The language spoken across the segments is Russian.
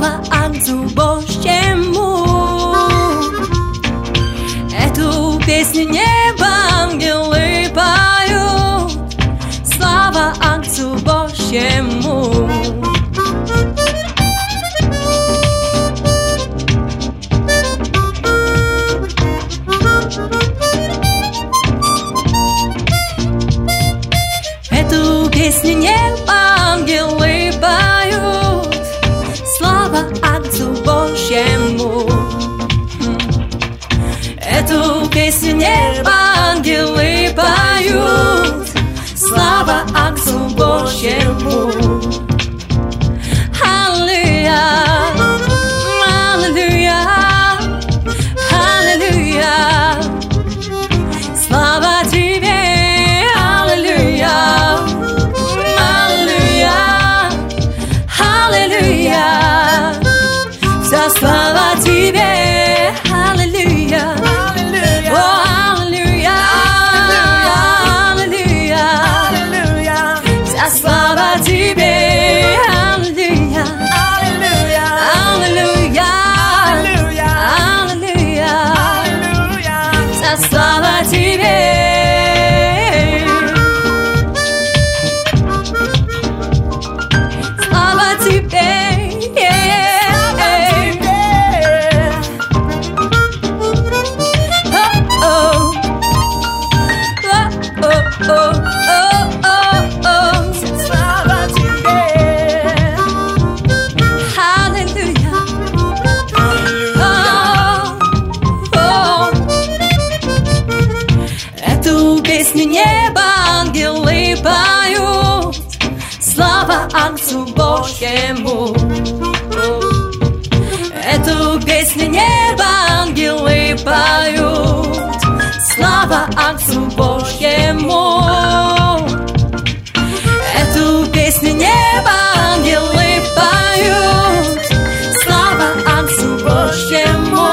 Слава Отцу Божьему. Эту песню небо ангелы поют. Слава Отцу Божьему. Эту песню небо ангелы поют. Слава Отцу Божьему. Эту песню небо ангелы поют. Слава Отцу Божьему. Аллилуйя, аллилуйя, аллилуйя. Слава Тебе, аллилуйя, аллилуйя, аллилуйя. Вся слава Тебе, аллилуйя. Слава Тебе, аллилуйя, аллилуйя, аллилуйя, аллилуйя, аллилуйя. Вся слава Тебе, слава Тебе, песню небо ангелы поют. Слава Отцу Божьему. Эту песню небо ангелы поют. Слава Отцу Божьему. Эту песню небо ангелы поют. Слава Отцу Божьему.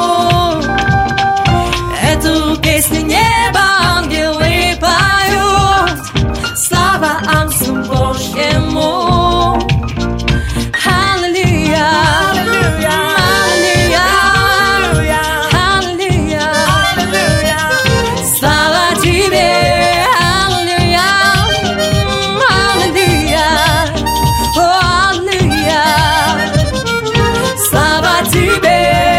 Эту песню небо ангелы поют. Слава Отцу Божьему. Аллилуйя, аллилуйя, аллилуйя, аллилуйя. Слава Тебе, аллилуйя, аллилуйя, аллилуйя. Слава Тебе.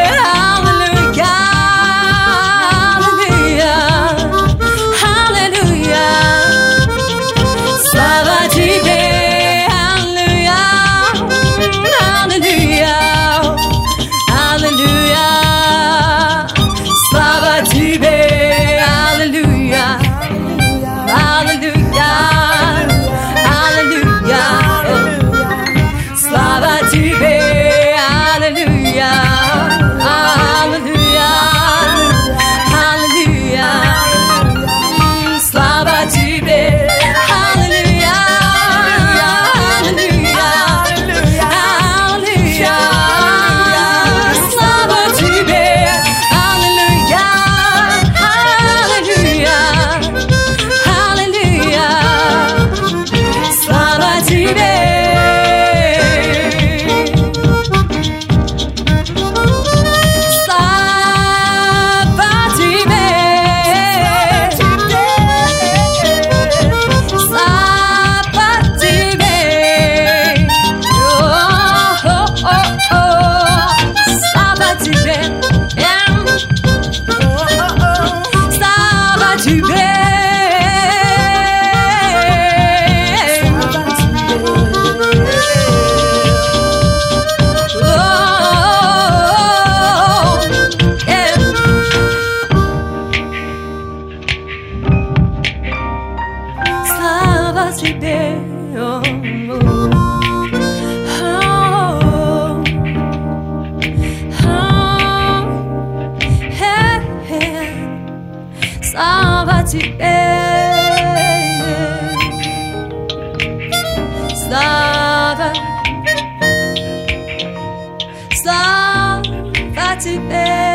Слава Тебе, слава, слава Тебе.